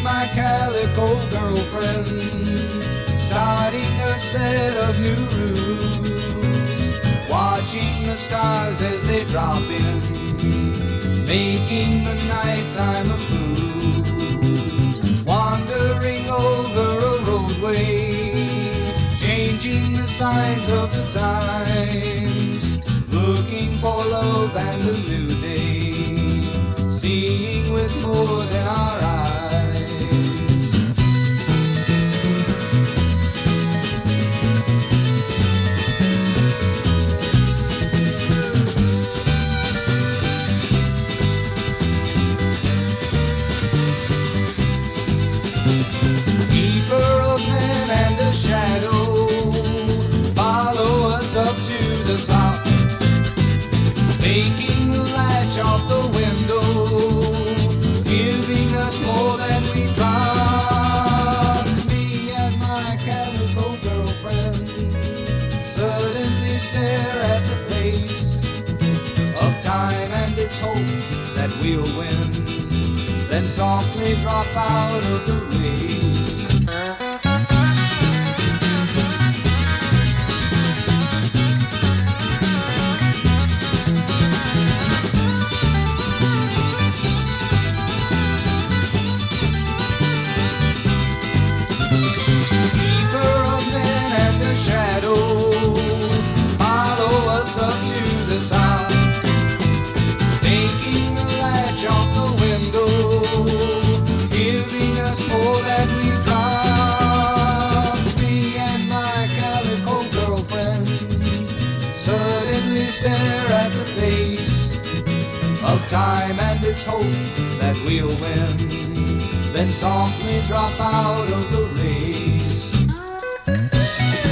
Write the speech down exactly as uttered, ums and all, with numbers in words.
my calico girlfriend, starting a set of new rules, watching the stars as they drop in, making the nighttime a fool, wandering over a roadway, changing the signs of the times, looking for love and a new day, seeing with more than our eyes. Keeper of men and the shadow, follow us up to the top, taking the latch off the window, giving us more than we promised. Me and my calico girlfriend suddenly stare at the face of time and its hope that we'll win, then softly drop out of the race. Up to the top, taking the latch off the window, giving us more than we promised. Me and my calico girlfriend suddenly stare at the face of time and its hope that we'll win, then softly drop out of the race.